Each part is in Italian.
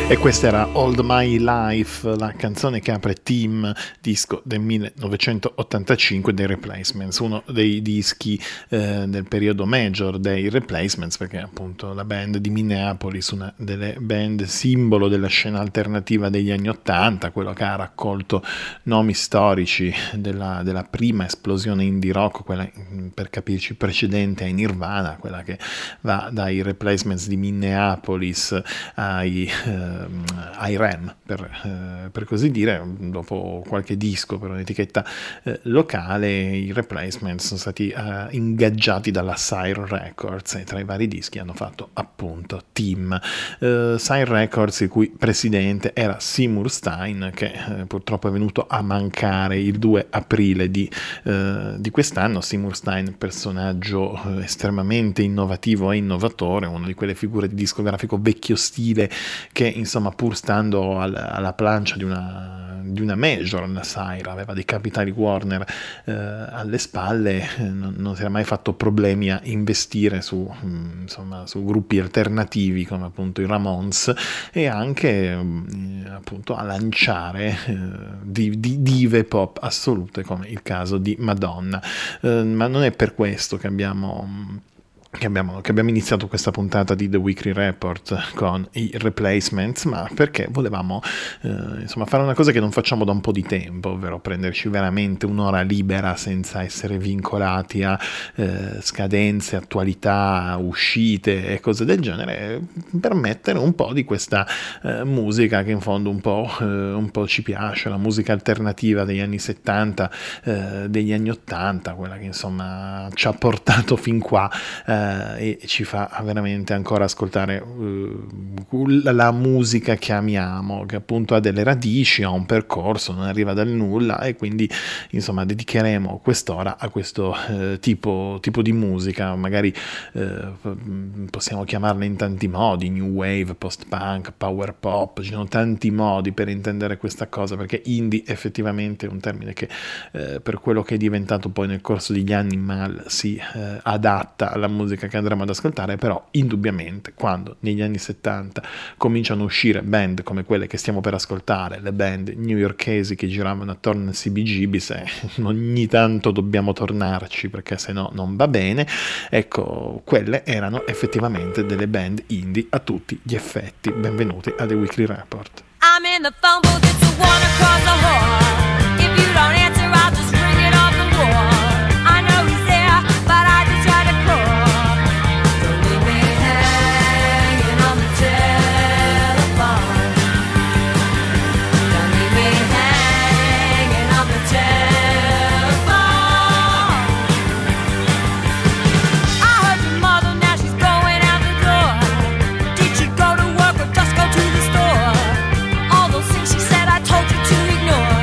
E questa era All My Life, la canzone che apre Team, disco del 1985 dei Replacements, uno dei dischi del periodo major dei Replacements, perché appunto la band di Minneapolis, una delle band simbolo della scena alternativa degli anni '80, quello che ha raccolto nomi storici della prima esplosione indie rock, quella per capirci precedente ai Nirvana, quella che va dai Replacements di Minneapolis ai Rem, per così dire. Dopo qualche disco per un'etichetta locale, i Replacements sono stati ingaggiati dalla Sire Records e tra i vari dischi hanno fatto appunto Team. Sire Records, il cui presidente era Seymour Stein, che purtroppo è venuto a mancare il 2 aprile di quest'anno. Seymour Stein, personaggio estremamente innovativo e innovatore, una di quelle figure di discografico vecchio stile che insomma, pur stando alla plancia di una major, la Sire aveva dei capitali Warner alle spalle, non si era mai fatto problemi a investire su gruppi alternativi come appunto i Ramones, e anche appunto a lanciare dive pop assolute come il caso di Madonna. Ma non è per questo che abbiamo iniziato questa puntata di The Weekly Report con i Replacements, ma perché volevamo fare una cosa che non facciamo da un po' di tempo, ovvero prenderci veramente un'ora libera senza essere vincolati a scadenze, attualità, uscite e cose del genere, per mettere un po' di questa musica che in fondo un po' ci piace, la musica alternativa degli anni 70, degli anni 80, quella che insomma ci ha portato fin qua, e ci fa veramente ancora ascoltare la musica che amiamo, che appunto ha delle radici, ha un percorso, non arriva dal nulla, e quindi insomma dedicheremo quest'ora a questo tipo di musica. Magari possiamo chiamarla in tanti modi: new wave, post-punk, power pop, ci sono tanti modi per intendere questa cosa, perché indie effettivamente è un termine che per quello che è diventato poi nel corso degli anni mal si adatta alla musica che andremo ad ascoltare. Però indubbiamente quando negli anni 70 cominciano a uscire band come quelle che stiamo per ascoltare, le band newyorkesi che giravano attorno al CBGBs, ogni tanto dobbiamo tornarci perché se no non va bene, ecco, quelle erano effettivamente delle band indie a tutti gli effetti. Benvenuti a The Weekly Report. I'm in the phone booth, it's a one across the hall. If you don't answer, I'll just ring it off the wall. I know he's there, but I just try to call. She said I told you to ignore.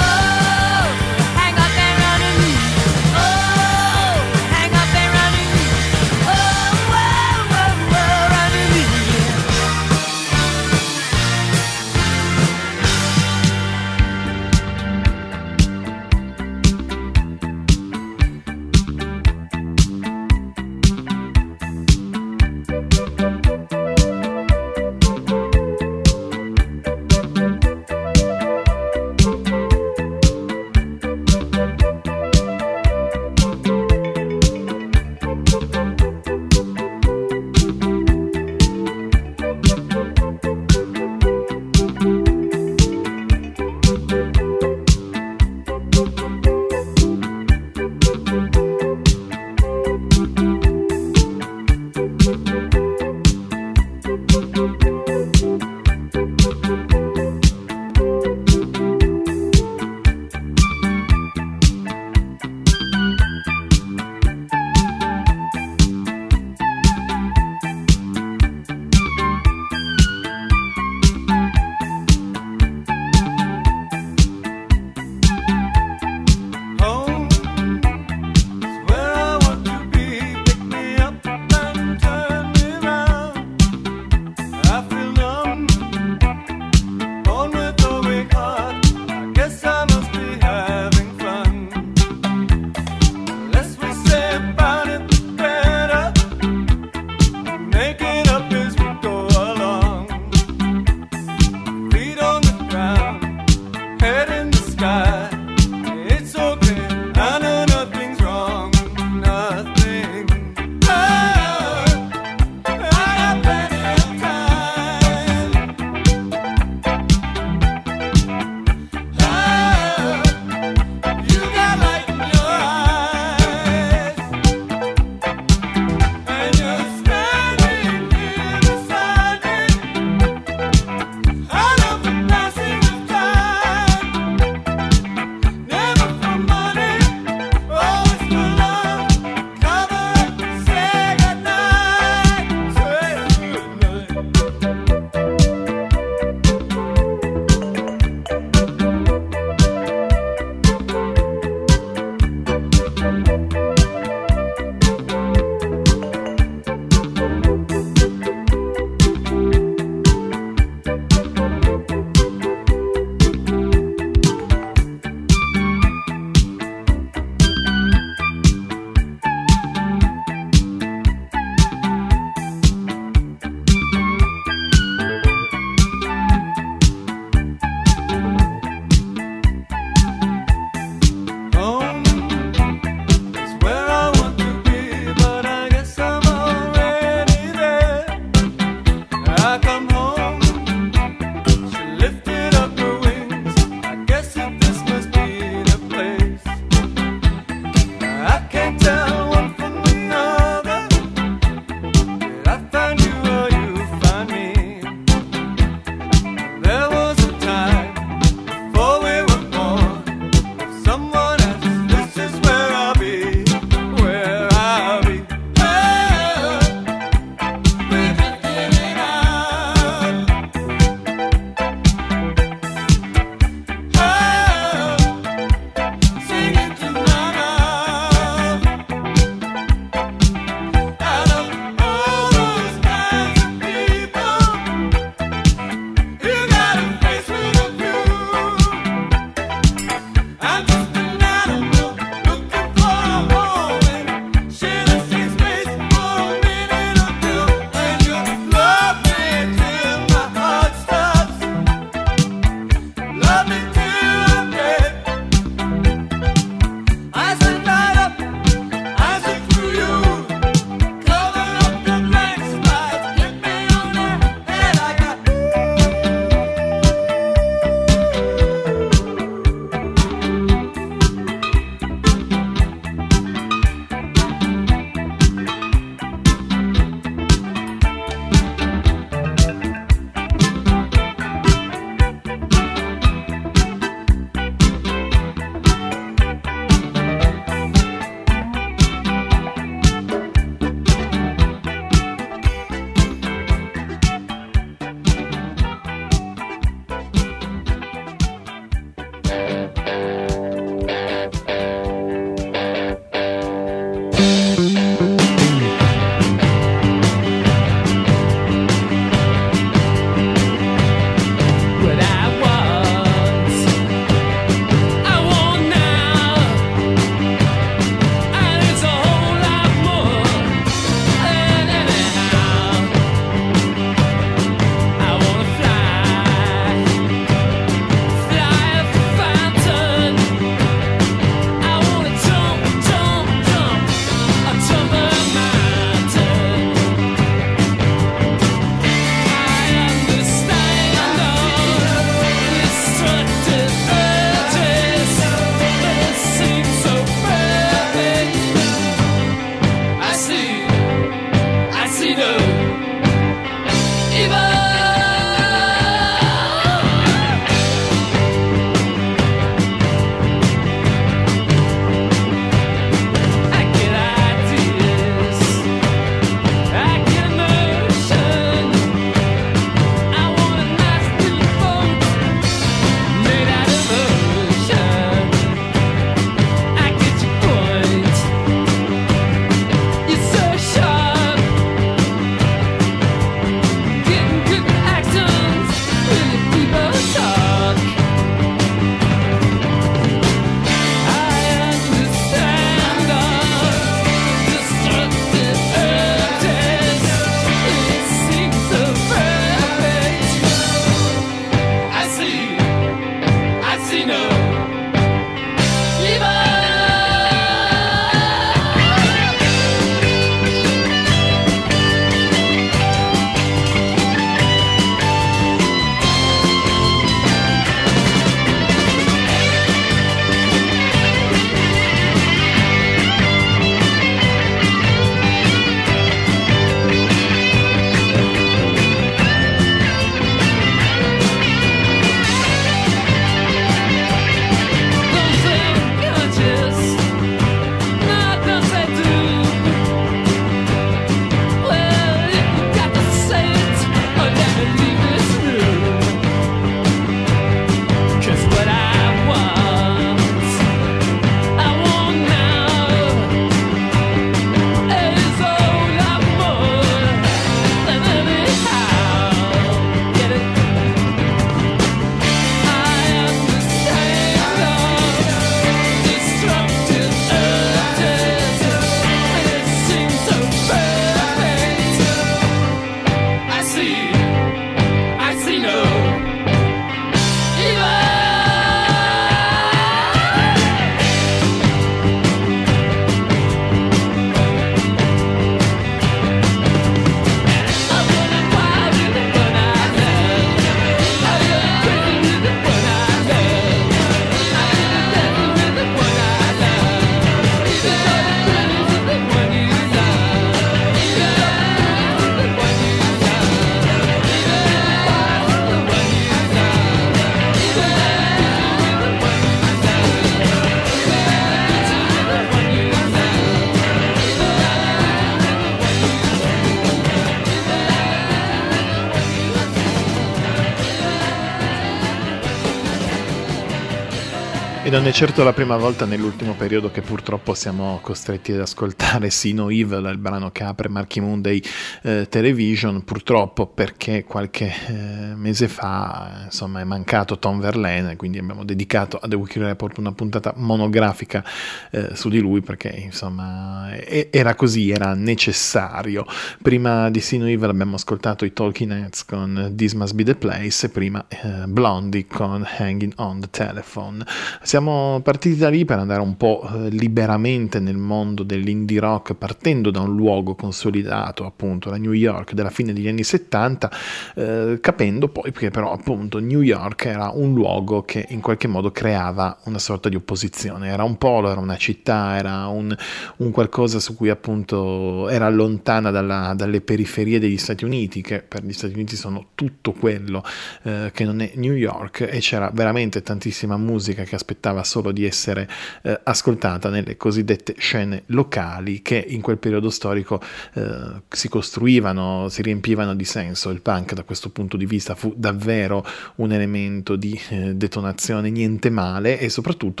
E non è certo la prima volta nell'ultimo periodo che purtroppo siamo costretti ad ascoltare See No Evil, il brano che apre Marquee Monday Television, purtroppo perché qualche mese fa insomma è mancato Tom Verlaine, quindi abbiamo dedicato a The Weekly Report una puntata monografica su di lui, perché insomma era così, era necessario. Prima di See No Evil abbiamo ascoltato i Talking Heads con This Must Be The Place e prima Blondie con Hanging on the Telephone. Siamo partiti da lì per andare un po' liberamente nel mondo dell'indie rock, partendo da un luogo consolidato, appunto la New York della fine degli anni 70, capendo poi che però appunto New York era un luogo che in qualche modo creava una sorta di opposizione, era un polo, era una città, era un qualcosa su cui appunto era lontana dalle periferie degli Stati Uniti, che per gli Stati Uniti sono tutto quello che non è New York, e c'era veramente tantissima musica che aspettava solo di essere ascoltata nelle cosiddette scene locali, che in quel periodo storico si costruivano, si riempivano di senso. Il punk da questo punto di vista fu davvero un elemento di detonazione niente male, e soprattutto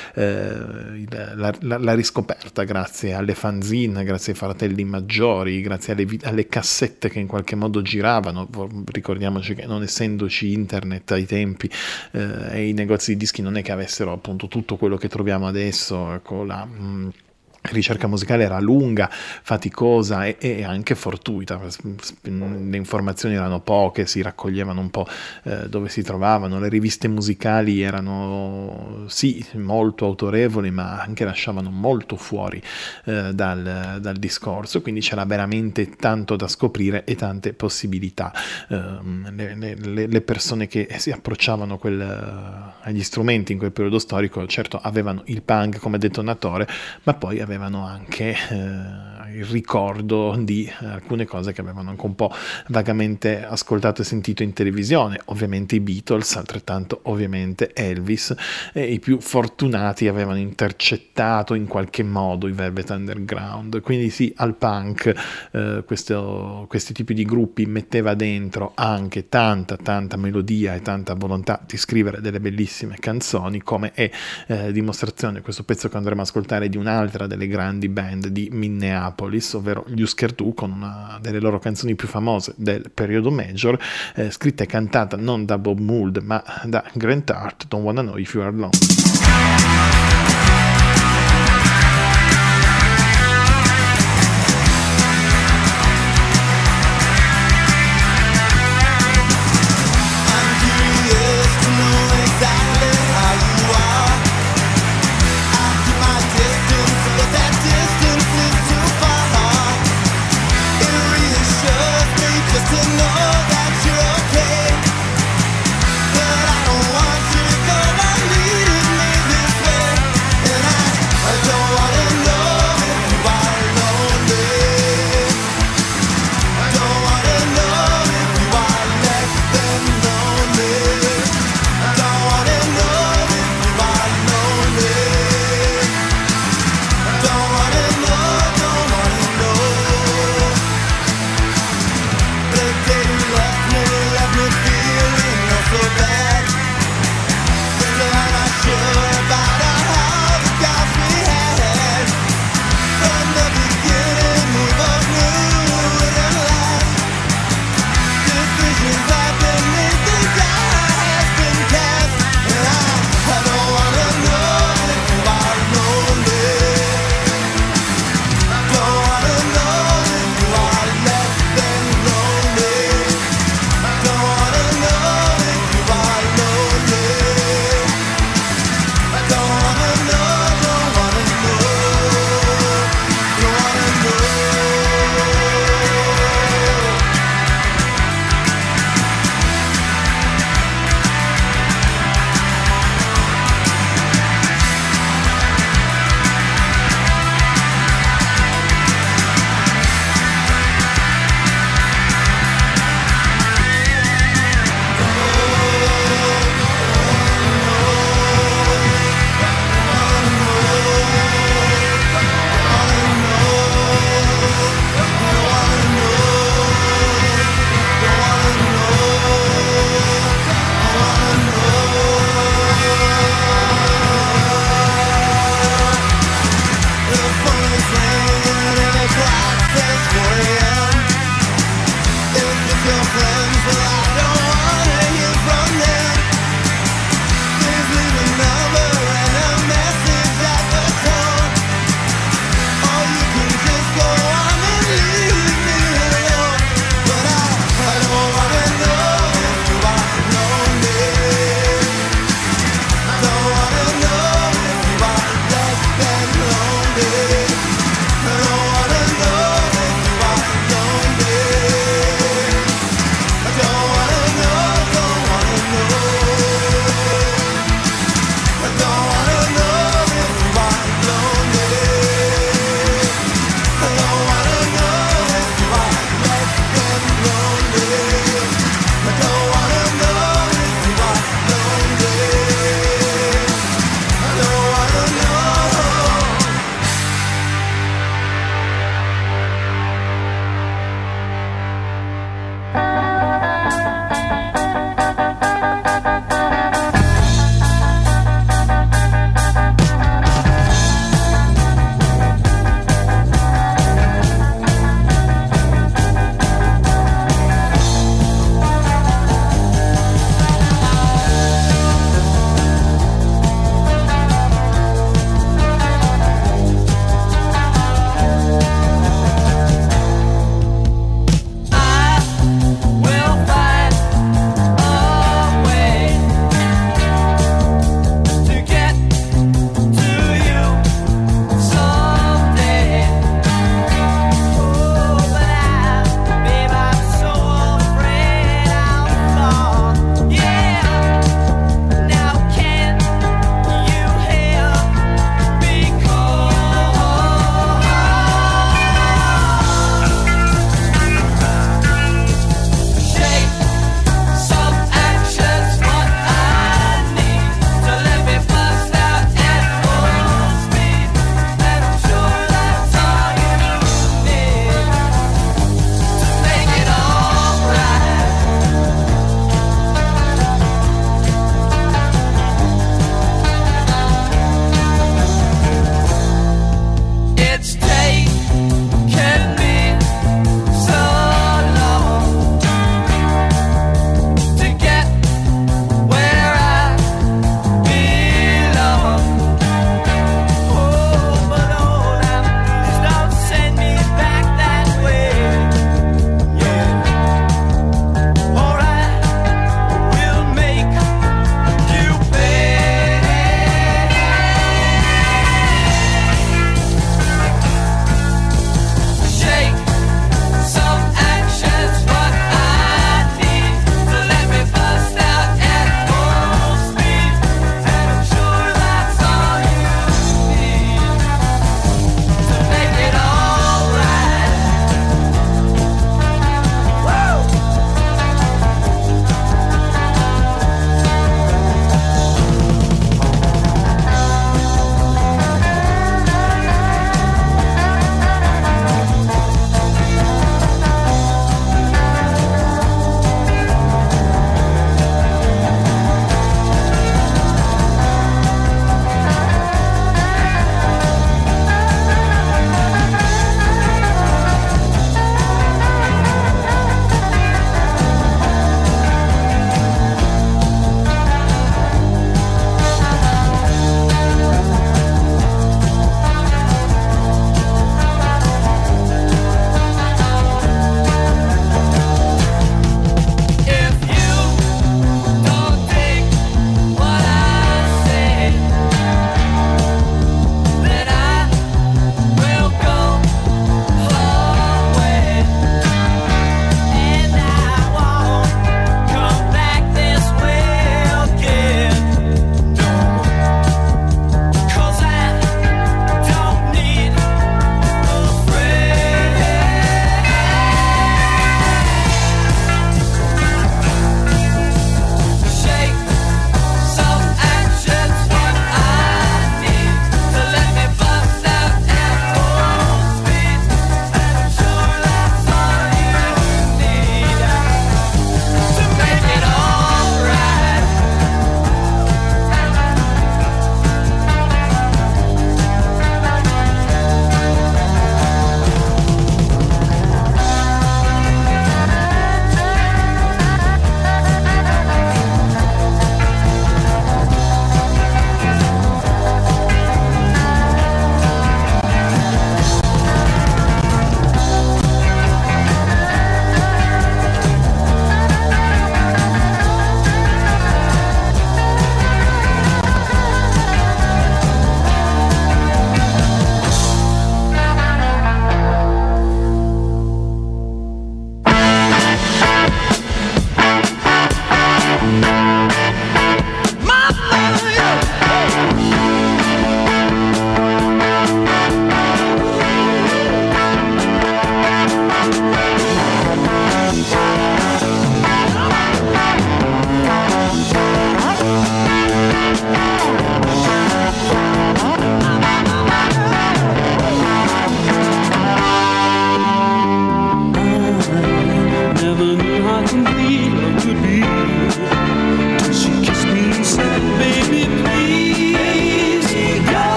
la riscoperta grazie alle fanzine, grazie ai fratelli maggiori, grazie alle cassette che in qualche modo giravano. Ricordiamoci che non essendoci internet ai tempi e i negozi di dischi non è che avessero appunto tutto quello che troviamo adesso, ecco, la ricerca musicale era lunga, faticosa e anche fortuita. Le informazioni erano poche, si raccoglievano un po' dove si trovavano, le riviste musicali erano sì molto autorevoli, ma anche lasciavano molto fuori dal discorso, quindi c'era veramente tanto da scoprire e tante possibilità. Le persone che si approcciavano agli strumenti in quel periodo storico certo avevano il punk come detonatore, ma poi avevano anche il ricordo di alcune cose che avevano anche un po' vagamente ascoltato e sentito in televisione, ovviamente i Beatles, altrettanto ovviamente Elvis, e i più fortunati avevano intercettato in qualche modo i Velvet Underground. Quindi sì, al punk questi tipi di gruppi metteva dentro anche tanta melodia e tanta volontà di scrivere delle bellissime canzoni, come è dimostrazione questo pezzo che andremo a ascoltare di un'altra delle grandi band di Minneapolis, ovvero gli Husker Du, con una delle loro canzoni più famose del periodo major, scritta e cantata non da Bob Mould ma da Grant Hart, Don't Wanna Know If You Are Alone. But I don't want you to go on leading me.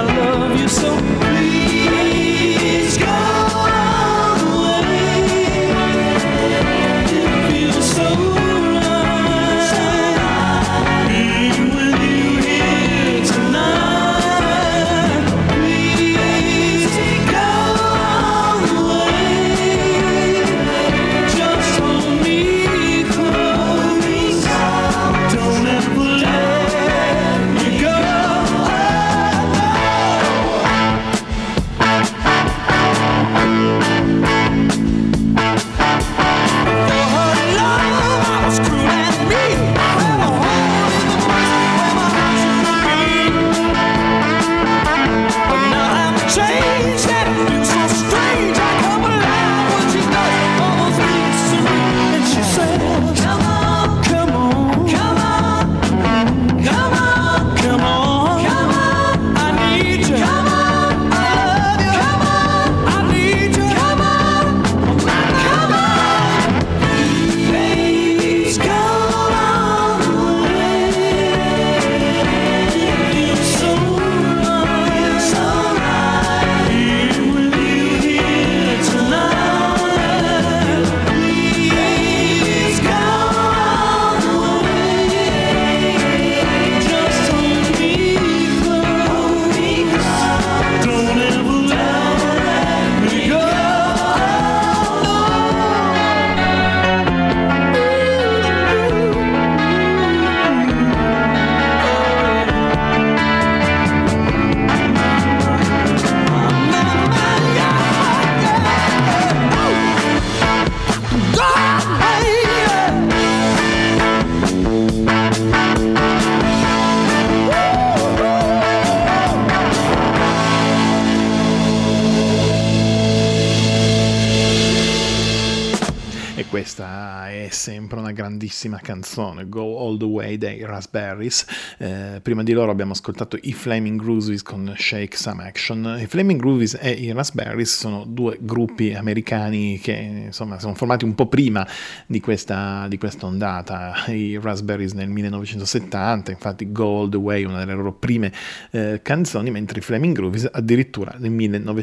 Questa è sempre una grandissima canzone, Go All The Way dei Raspberries. Prima di loro abbiamo ascoltato i Flaming Groovies con Shake Some Action. I Flaming Groovies e i Raspberries sono due gruppi americani che insomma sono formati un po' prima di questa ondata. I Raspberries nel 1970, infatti Go All The Way, una delle loro prime canzoni, mentre i Flaming Groovies addirittura nel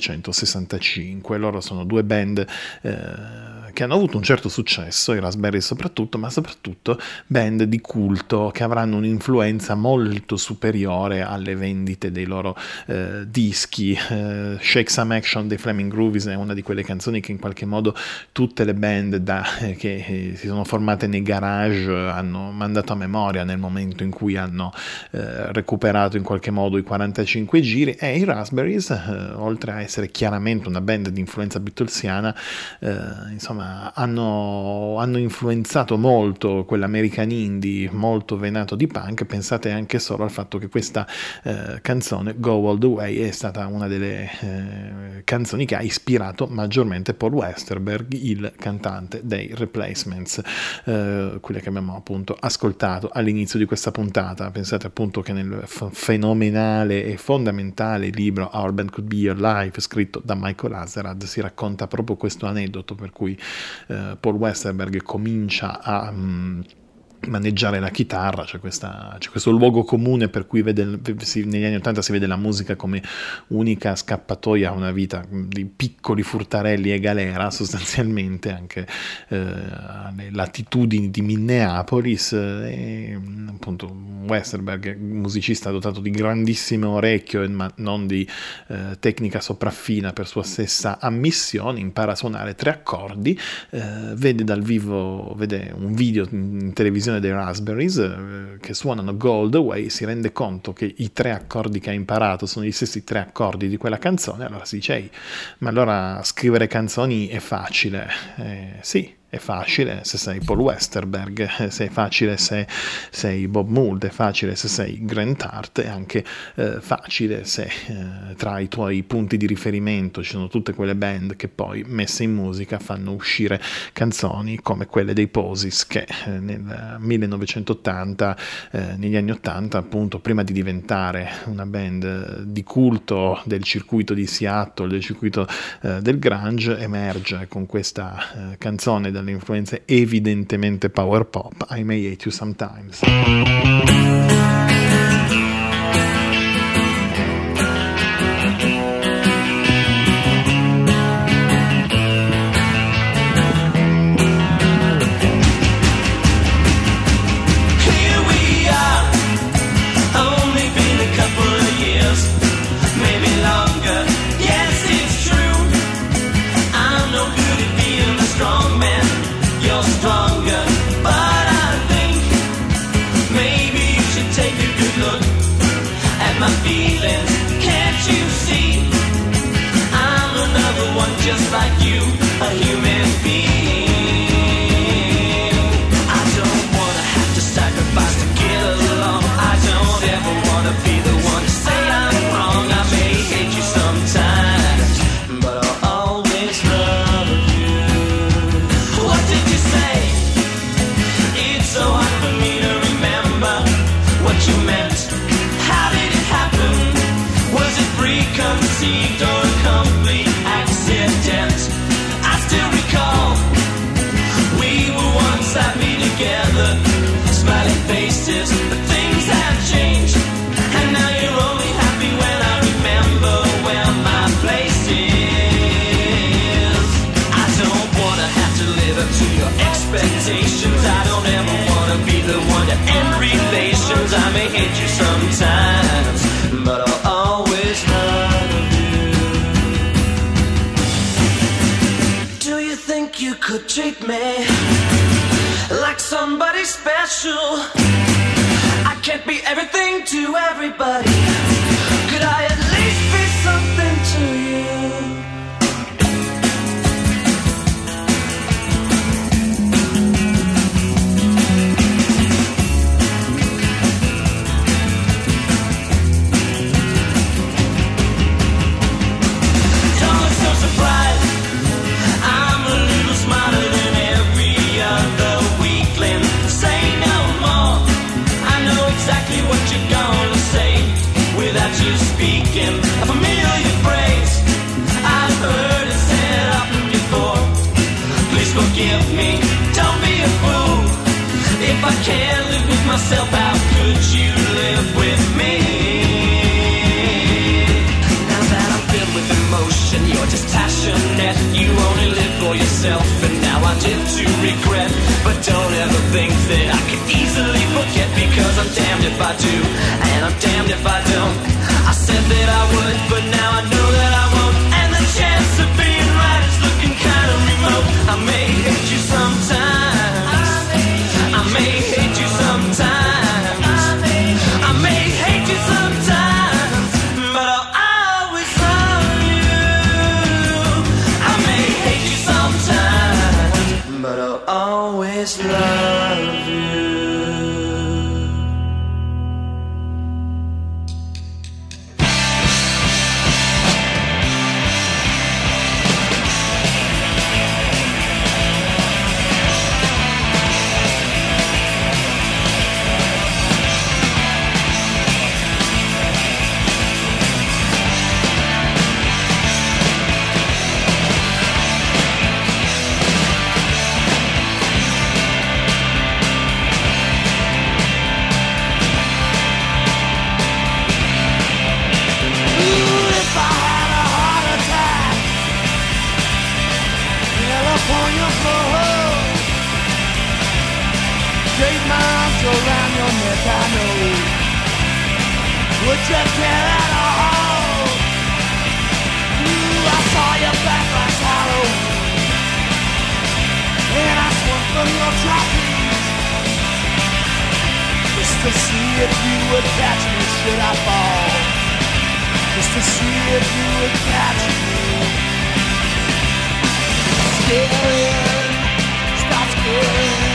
1965. Loro sono due band che hanno avuto un certo successo, i Raspberries soprattutto, ma soprattutto band di culto che avranno un'influenza molto superiore alle vendite dei loro dischi. Shake Some Action dei Flaming Groovies è una di quelle canzoni che in qualche modo tutte le band che si sono formate nei garage hanno mandato a memoria nel momento in cui hanno recuperato in qualche modo i 45 giri, e i Raspberries, oltre a essere chiaramente una band di influenza beatlesiana, insomma hanno influenzato molto quell'American indie molto venato di punk. Pensate anche solo al fatto che questa canzone Go All The Way è stata una delle canzoni che ha ispirato maggiormente Paul Westerberg, il cantante dei Replacements, quelle che abbiamo appunto ascoltato all'inizio di questa puntata. Pensate appunto che nel fenomenale e fondamentale libro Our Band Could Be Your Life, scritto da Michael Azerrad, si racconta proprio questo aneddoto per cui Paul Westerberg comincia a maneggiare la chitarra. C'è questo luogo comune per cui negli anni 80 si vede la musica come unica scappatoia a una vita di piccoli furtarelli e galera, sostanzialmente, anche alle latitudini di Minneapolis. E appunto Westerberg, musicista dotato di grandissimo orecchio ma non di tecnica sopraffina per sua stessa ammissione, impara a suonare 3 accordi, vede un video in televisione dei Raspberries che suonano Go All The Way, si rende conto che i 3 accordi che ha imparato sono gli stessi 3 accordi di quella canzone. Allora si dice: "Ehi, ma allora scrivere canzoni è facile". Sì, è facile se sei Paul Westerberg, se è facile se sei Bob Mould, è facile se sei Grant Hart, è anche facile se tra i tuoi punti di riferimento ci sono tutte quelle band che poi messe in musica fanno uscire canzoni come quelle dei Posies, che nel 1980, negli anni 80 appunto, prima di diventare una band di culto del circuito di Seattle, del circuito del grunge, emerge con questa canzone dalle influenze evidentemente power pop, I May Hate You Sometimes. like you, a human being. I don't wanna have to sacrifice to get along. I don't ever wanna be the one to say I'm wrong. I may hate you sometimes, but I'll always love you. What did you say? It's so hard for me to remember what you meant. How did it happen? Was it preconceived or a complete accident? I still recall we were once happy together, smiling faces, but things have changed, and now you're only happy when I remember where my place is. I don't wanna have to live up to your expectations. I don't ever wanna be the one to end relations. I may hate you sometimes, but I'll always love you. Do you think you could treat me like somebody special? I can't be everything to everybody. Could I at least be something to you? Don't look so surprised. I'm a little smarter than every other weakling. Say no more. I know exactly what you're gonna say without you speaking a familiar phrase. I've heard it said often before. Please forgive me. Don't be a fool. If I can't live with myself, how could you live with me? Now that I'm filled with emotion, you're just passionate. You only live for yourself, and now I live to regret. But don't ever think that I can easily forget, because I'm damned if I do, and I'm damned if I don't. I said that I would, but now I know that I won't. And the chance of being right is looking kind of remote. I may hate you sometimes. I may hate you sometimes. I may hate you sometimes, but I'll always love you. I may hate you sometimes, but I'll always love you. California floor, straight lines around your neck, I know. Would you care at all? Ooh, I saw your back like hollow, and I swung from your trapeze, just to see if you would catch me should I fall, just to see if you would catch me. Scared, stop scaring.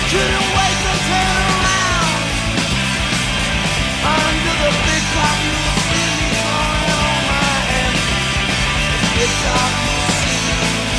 couldn't wait to turn around. Under the big top, you will see me calling on my hand. Big top, you will see me.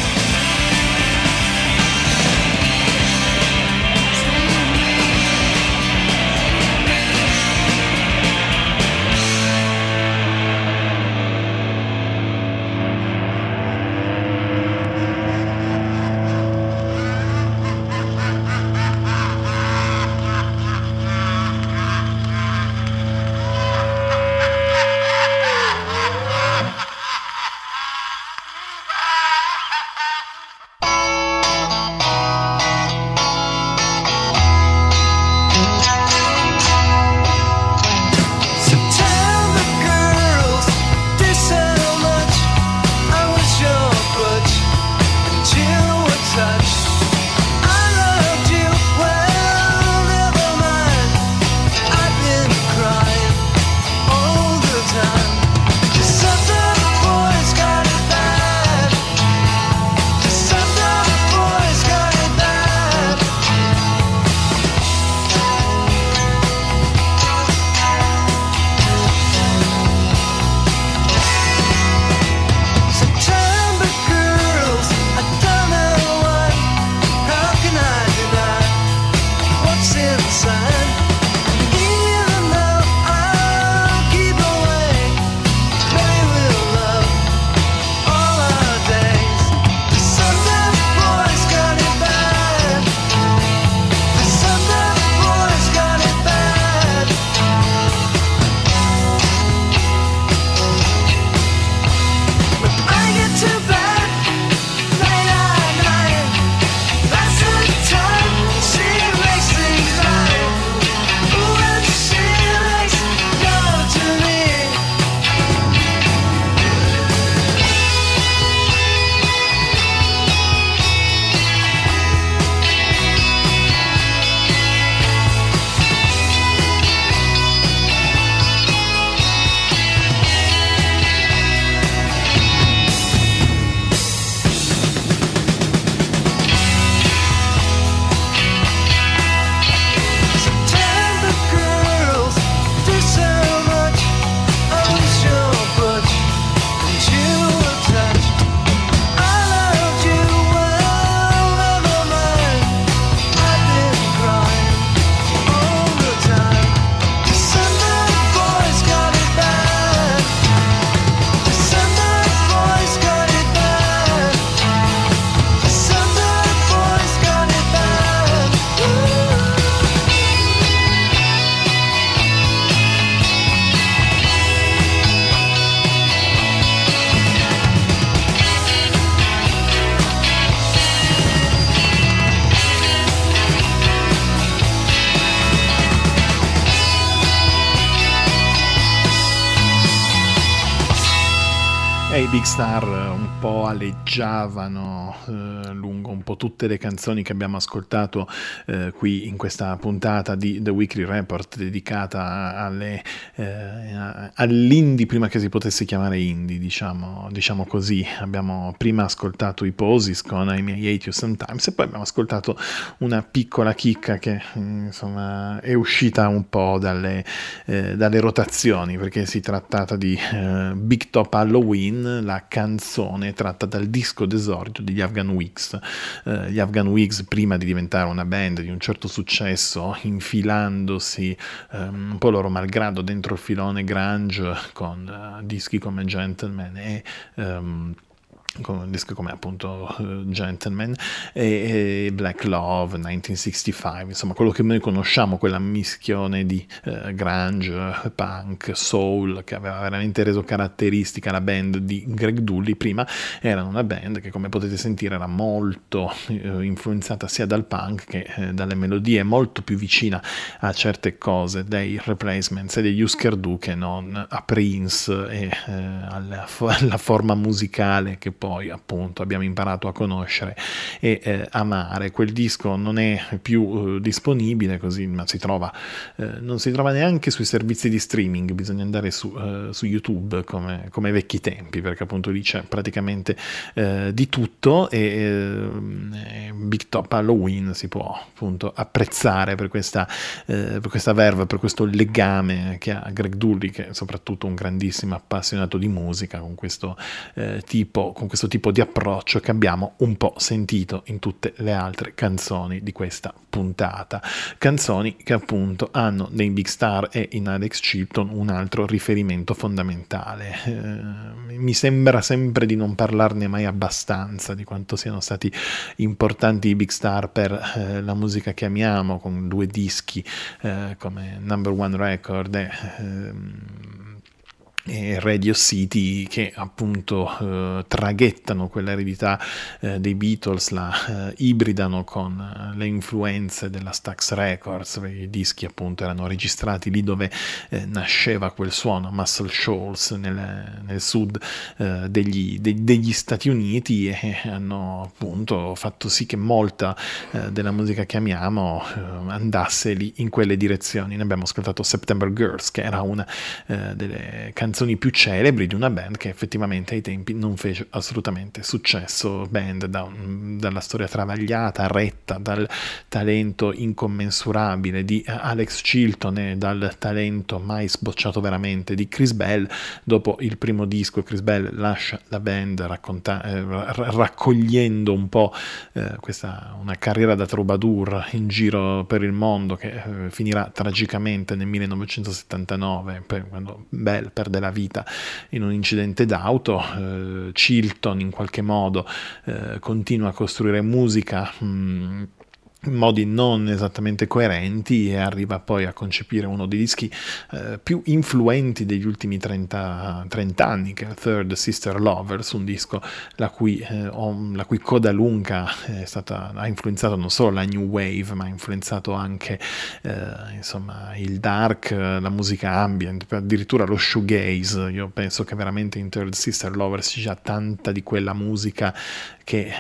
I Big Star un po' aleggiavano lungo un po' tutte le canzoni che abbiamo ascoltato qui in questa puntata di The Weekly Report dedicata all'indie prima che si potesse chiamare indie, diciamo così. Abbiamo prima ascoltato i Posies con I May Hate You Sometimes e poi abbiamo ascoltato una piccola chicca che insomma è uscita un po' dalle rotazioni, perché si trattata di Big Top Halloween, la canzone tratta dal disco d'esordio degli Afghan Whigs. Gli Afghan Whigs, prima di diventare una band di un certo successo, infilandosi un po' loro malgrado dentro il filone grunge con dischi come Gentleman e con un disco come appunto Gentleman e Black Love, 1965, insomma quello che noi conosciamo, quella mischione di grunge, punk, soul che aveva veramente reso caratteristica la band di Greg Dulli. Prima era una band che, come potete sentire, era molto influenzata sia dal punk che dalle melodie, molto più vicina a certe cose dei Replacements e degli Husker Du che non a Prince e alla forma musicale che poi appunto abbiamo imparato a conoscere e amare. Quel disco non è più disponibile così, ma non si trova neanche sui servizi di streaming, bisogna andare su YouTube come vecchi tempi, perché appunto lì c'è praticamente di tutto, e Big Top Halloween si può appunto apprezzare per questa verve, per questo legame che ha Greg Dulli, che è soprattutto un grandissimo appassionato di musica, con questo tipo di approccio che abbiamo un po' sentito in tutte le altre canzoni di questa puntata, canzoni che appunto hanno nei Big Star e in Alex Chilton un altro riferimento fondamentale. Mi sembra sempre di non parlarne mai abbastanza di quanto siano stati importanti i Big Star per la musica che amiamo, con 2 dischi come Number One Record e Radio City, che appunto traghettano quell'eredità dei Beatles, la ibridano con le influenze della Stax Records. I dischi appunto erano registrati lì dove nasceva quel suono, Muscle Shoals, nel sud degli Stati Uniti, e hanno appunto fatto sì che molta della musica che amiamo andasse lì in quelle direzioni. Ne abbiamo ascoltato September Girls, che era una delle canzoni più celebri di una band che effettivamente ai tempi non fece assolutamente successo, band dalla storia travagliata, retta dal talento incommensurabile di Alex Chilton e dal talento mai sbocciato veramente di Chris Bell. Dopo il primo disco Chris Bell lascia la band raccogliendo un po' una carriera da troubadour in giro per il mondo, che finirà tragicamente nel 1979 quando Bell perde la vita in un incidente d'auto. Chilton in qualche modo continua a costruire musica in modi non esattamente coerenti, e arriva poi a concepire uno dei dischi più influenti degli ultimi 30 anni, che è Third Sister Lovers, un disco la cui coda lunga ha influenzato non solo la New Wave, ma ha influenzato anche il dark, la musica ambient, addirittura lo shoegaze. Io penso che veramente in Third Sister Lovers ci sia tanta di quella musica che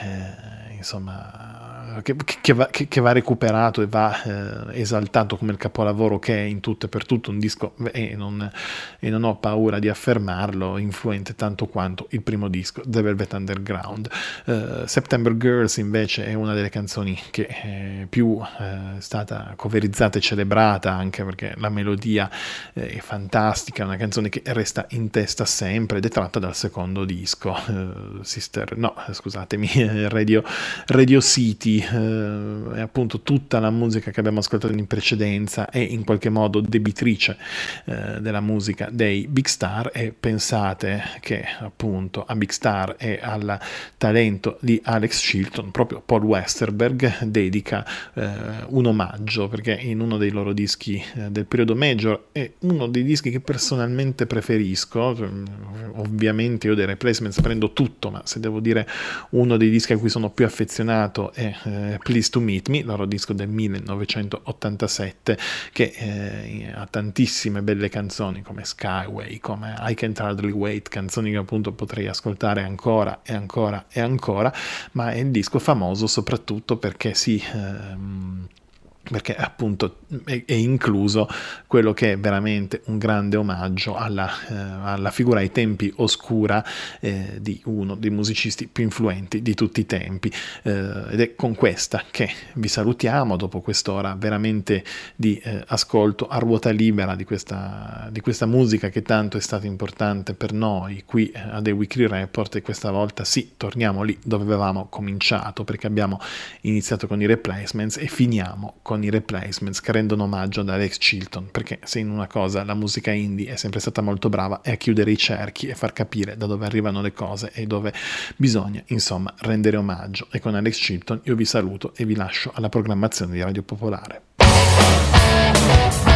va recuperato e va esaltato come il capolavoro che è in tutto e per tutto, un disco, e non ho paura di affermarlo, influente tanto quanto il primo disco, The Velvet Underground. September Girls invece è una delle canzoni che è più stata coverizzata e celebrata, anche perché la melodia è fantastica, è una canzone che resta in testa sempre, ed è tratta dal secondo disco, Radio City. E appunto tutta la musica che abbiamo ascoltato in precedenza è in qualche modo debitrice della musica dei Big Star, e pensate che appunto a Big Star e al talento di Alex Chilton proprio Paul Westerberg dedica un omaggio, perché in uno dei loro dischi del periodo major, è uno dei dischi che personalmente preferisco. Ovviamente io dei Replacements prendo tutto, ma se devo dire uno dei dischi a cui sono più affezionato è Pleased to Meet Me, loro disco del 1987, che ha tantissime belle canzoni come Skyway, come I Can't Hardly Wait, canzoni che appunto potrei ascoltare ancora e ancora e ancora, ma è il disco famoso soprattutto perché perché appunto è incluso quello che è veramente un grande omaggio alla figura ai tempi oscura di uno dei musicisti più influenti di tutti i tempi, ed è con questa che vi salutiamo dopo quest'ora veramente di ascolto a ruota libera di questa musica che tanto è stata importante per noi qui a The Weekly Report. E questa volta sì, torniamo lì dove avevamo cominciato, perché abbiamo iniziato con i Replacements e finiamo con i Replacements, che rendono omaggio ad Alex Chilton, perché se in una cosa la musica indie è sempre stata molto brava è a chiudere i cerchi e far capire da dove arrivano le cose e dove bisogna insomma rendere omaggio. E con Alex Chilton io vi saluto e vi lascio alla programmazione di Radio Popolare.